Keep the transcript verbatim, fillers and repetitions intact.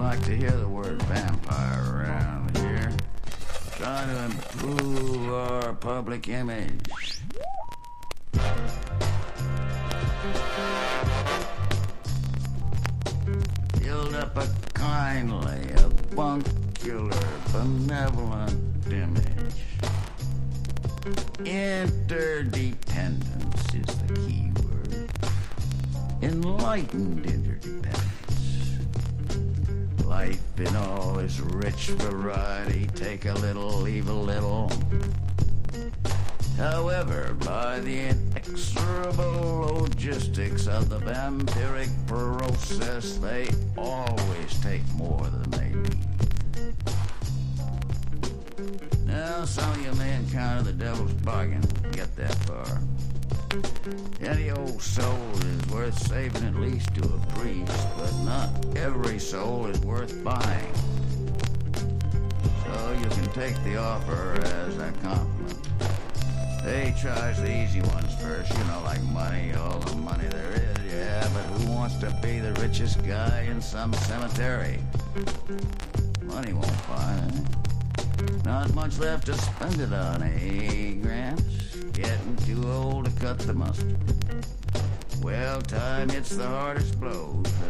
like to hear the word vampire around here. Trying to improve our public image. Build up a kindly, avuncular, benevolent image. Interdependence is the key word. Enlightened interdependence. Life in all its rich variety, take a little, leave a little. However, by the inexorable logistics of the vampiric process, they always take more than they need. Now, some of you may encounter the devil's bargain. Get that far. Any old soul is worth saving at least to a priest, but not every soul is worth buying. So you can take the offer as a compliment. They charge the easy ones first, you know, like money, all the money there is, yeah, but who wants to be the richest guy in some cemetery? Money won't buy it. Not much left to spend it on, eh, Gramps? Getting too old to cut the mustard. Well, time hits the hardest blows.